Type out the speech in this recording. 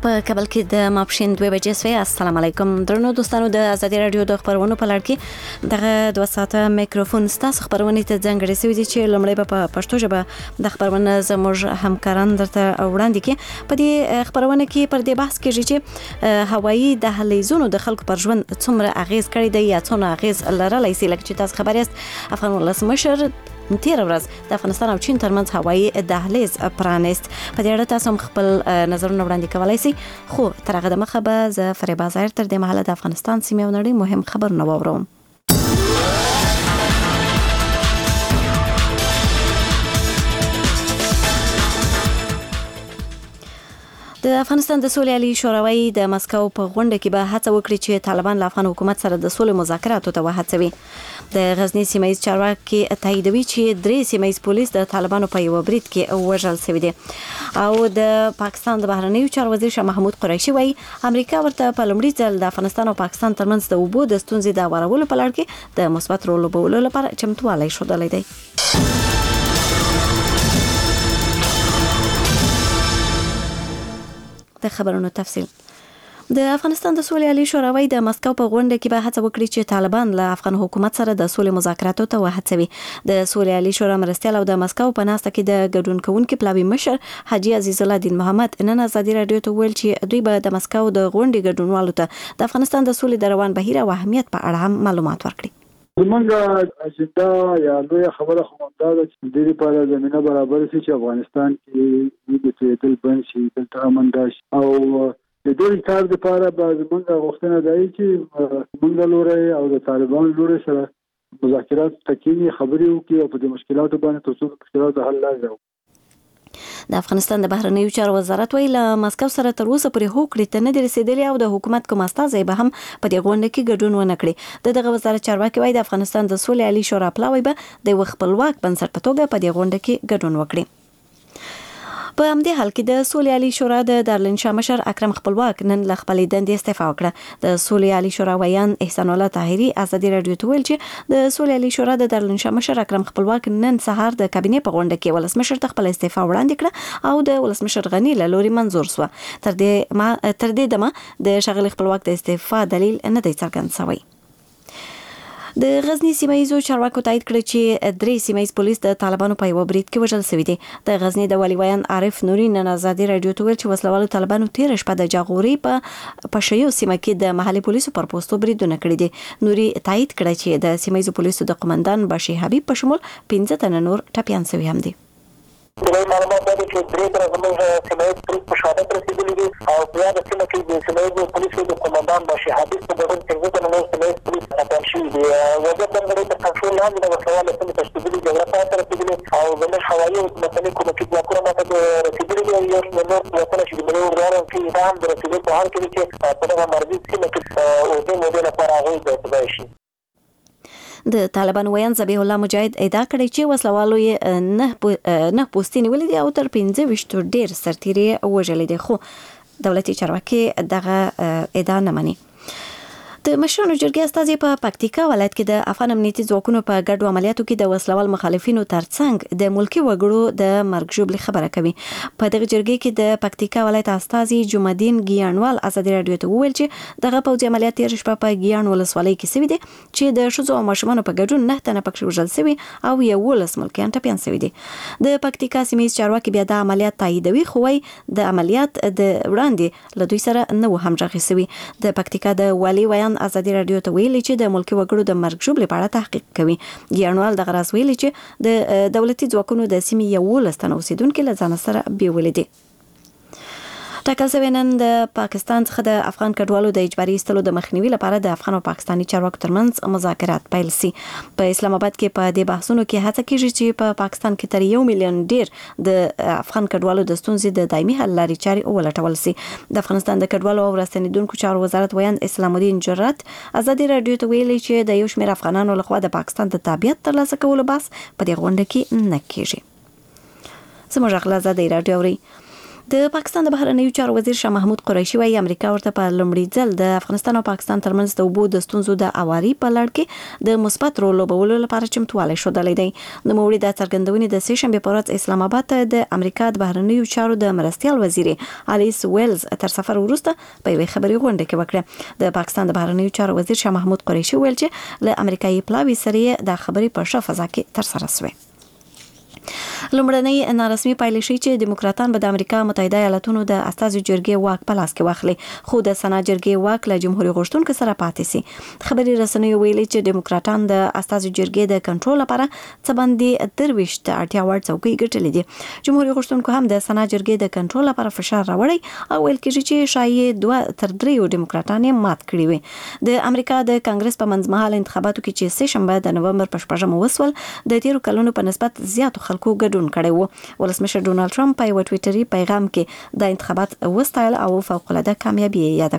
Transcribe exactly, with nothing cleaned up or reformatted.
په کابل کې د ماپښین دوه بجې سوی. السلام علیکم درنو دوستانو، د ازادي رادیو د خبرونو په لړ کې دغه دوه ساعته میکروفون ستاسو خبرونه ته ځانګړي شوی دي چې لومړی په پښتو ژبه د خبرونه زموږ همکاران درته وړاندې کې. په دې خبرونه کې پر دې بحث کېږي چې هوایي دهلیزونو د خلکو پر ژوند څومره اغیز کړی دی یا څومره اغیز لرلی سي. لکه چې تاسو خبر یاست، افغان ولسمشر تیر ورځ د افغانستان او چین ترمنځ هوایي دهلیز پرانیست. په دې اړه تاسو خپل نظرونه وړاندې کولای شئ، خو تر هغه دمخه به زه فریبا ظاهر تر دې مهاله د افغانستان سیمې او نړۍ مهم خبرونه واورم. د افغانستان د سولې عالی شوراوي د مسکو په غونډه کې به هڅه وکړي چې طالبان له افغان حکومت سره د سولې مذاکراتو ته وهڅوي. د غزنی سیمایي چارواکي تاییدوي چې درې سیمایي پولیس د طالبانو په یو برید کې وژل شوي دي. او د پاکستان د بهرنیو چارو وزیر شاه محمود قریشي وايي امریکا ورته په لومړي ځل د افغانستان او پاکستان ترمنځ د اوبو د ستونزې د هوارولو په لړ کې د مثبت رول لوبولو لپاره چمتووالی ښودلی دی. د خبرونو تفصیل. د افغانستان د سولې عالی شوراوي د مسکو په غونډه کې به هڅه وکړي چې طالبان له افغان حکومت سره د سولې مذاکراتو ته وهڅوي. د سولې عالی شورا مرستیال او د مسکو په ناسته کې د ګډون کوونکي پلاوي مشر حاجی عزیز الله دین محمد نن ازادي رادیو ته ویل چې دوی به د مسکو د غونډې ګډونوالو ته د افغانستان د سولې د روان بهیر او اهمیت په اړه هم معلومات ورکړي. زمونږ اجنډا یا لویه خبره خو همدا ده چې د دې لپاره زمینه برابر شي چې افغانستان کې د تېدل بند شي، دلته امن راشي. او د دې کار لپاره به زمونږ غوښتنه ده چې زمونږ لوري او د طالبان لوري سره مذاکرات تکینی خبرې وکړي او په دې مشکلاتو باندې تر څو مشکلات حل لاري. د افغانستان د بهرنیو چارو وزارت ویل مسکو سره تر اوسه پورې هوکړې ته نه دي رسیدلي او د حکومت کوم استازی به هم په دې غونډه کې ګډون ونه کړي. د دغه وزارت چارواکي وایي د افغانستان د سولې عالی شورا پلاوی به د یو خپلواک بنسټ په توګه په دې غونډه کې ګډون وکړي. په همدې حال کې د سولې عالی شورا د دارالانشا مشر اکرم خپلواک نن له خپلې دندې استعفا وکړه. د سولې عالی شورا ویان احسان الله طاهري ازادي رادیو ته ویل چې د سولې عالی شورا د دارالانشا مشر اکرم خپلواک نن سهار د کابینې په غونډه کې ولسمشر ته خپل استعفا وړاندې کړه او د ولسمشر غنی له لوري منظور شو. تر دې ما تر دې دمه د شغل خپلواک د استعفا دلیل نه دی څرګند شوی. د غزنی سیمایي چارواکو تایید کړی چې درې سیمایي پولیس د طالبانو په یو برید کې وژل شوي دي. د غزنی د والي ویان عارف نوري نن ازادي رادیو ته ویل چې وسلوالو طالبانو تیر شپه د جاغوري په پښیو سیمه کې د محلي پولیسو پر پوسټو بریدونه کړی دي. نوري تایید کړی چې د سیمایي پولیسو د قومندان بشي حبیب په شمول پنځه تنه نور ټپيان شوي هم دي. د معلومات دی چې درې تر زموږ سیمایي پولیس په شهادت رسیدلي دي او په یاد سیمه کې د سیمایي پولیسو د قومندان بشي حبیب په ګډون پنځه تنه نور سیمایي پولیس راټول شوي دي. وضعیت د نړۍ تر کنټرول لاندې د وسلوالو سیمې تشدیدي جګړه پای ته رسېدلې او زموږ هوایي او مدني کومکي ځواکونه ماته رسېدلي دي. یو شمېر نور ځواکونه چې د ملي اورګانو کې دا هم د رسېدو په حال کې دي چې په دغه مربوط سیمه کې اوږدې مودې لپاره هغوی ځای شي. د طالبان ویان ذبیح الله مجاهد ادعا کړې چې وسلوالو یې نه نه پوستې نیولې دي او تر پنځه ویشتو ډېر سرتیري وژلي دي، خو دولتي چارواکي دغه ادعا نه مني. د مشرانو جرګې استازي په پکتیکا ولایت کې د افغان امنیتي ځواکونو په ګډو عملیاتو کې د وسلوال مخالفینو ترڅنګ د ملکی وګړو د مرګ ژوبلې خبره کوي. په دغه جرګې کې د پکتیکا ولایت استازي جمعدین ګیانوال ازادي رادیو ته وویل چې دغه پوځي عملیات تیر شپه په ګیان ولسوالۍ کې شوي دي چې د ښځو او ماشومانو په ګډون نه تنه پکې وژل شوي او یولس ملکیان ټپیان شوي دي. د پکتیکا سیمې چارواکي بیا د عملیات تاییدوي، خو وايي د عملیات د وړاندې له دوی سره نه و همغږي شوي. د پکتیکا د والي ویان ازادي رادیو ته ویلي چې د ملکی وګړو د مرګ ژوبلې په اړه تحقیق کوي. ګیانوال دغه راز ویلي چې د دولتي ځواکونو د سیمې یولس تنه اوسیدونکي له ځان سره بیولې دي. ټاکل شوی نن د پاکستان څخه د افغان کډوالو د اجباري ایستلو د مخنیوي لپاره د افغان او پاکستاني چارواکو ترمنځ مذاکرات پیل شي. په اسلام آباد کې په دې بحثونو کې هڅه کیږي چې په پاکستان کې تر یو میلیون ډیر د افغان کډوالو د ستونزې د دایمي حل لارې چارې ولټول شي. د افغانستان د کډوالو او راستنیدونکو چارو وزارت ویان اسلام الدین جرات ازادي رادیو ته ویلي چې د یو شمېر افغانانو لخوا د پاکستان د تابعیت ترلاسه کولو بحث په دې غونډه کې نه کیږي. زموږ غلا زده رادیو اوري. د پاکستان د بهرنیو چارو وزیر شاه محمود قریشي وايي امریکا ورته په لومړي ځل د افغانستان او پاکستان ترمنځ د اوبو د ستونزو د اواري په لړ کې د مثبت رول لوبولو لپاره چمتوالی ښودلی دی. د نوموړي د څرګندونې د سه شنبې په ورځ اسلام آباد ته د امریکا د بهرنیو چارو د مرستیال وزیر الیس ویلز تر سفر وروسته په یوې خبري غونډه کې وکړه. د پاکستان د بهرنیو چارو وزیر شاه محمود قریشي ویل چې له امریکایي پلاوي سره د خبري په ښه فضا کې تر سره شوه. لومړنۍ نارسمي پایلې شي چې دیموکراتان به د امریکا متحده ایالاتونو د استازو جرګې واک په لاس کې واخلي، خو د سنا جرګې واک له جمهوریت غوښتونکو سره پاتې سي. خبري رسنیو ویلي چې دیموکراتان د استازو جرګې د کنټرول لپاره څه باندې درويشت اړتیا وړ څوکۍ ګټلې دي. جمهوریت غوښتونکو هم د سنا جرګې د کنټرول لپاره فشار راوړی او ویل کېږي چې شایي دوه تر دریو دیموکراتان مات کړي وي. د امریکا د کانګرس په منځمهاله انتخاباتو کې چې سه شنبه د نومبر په شپږمه وسول د تیرو کلونو په نسبت زیاتو خلکو ګډون کړی وو. ولسمشر ډونالد ټرمپ په یو ټویټري پیغام کې د انتخابات وستایل او فوق العاده کامیابی یاد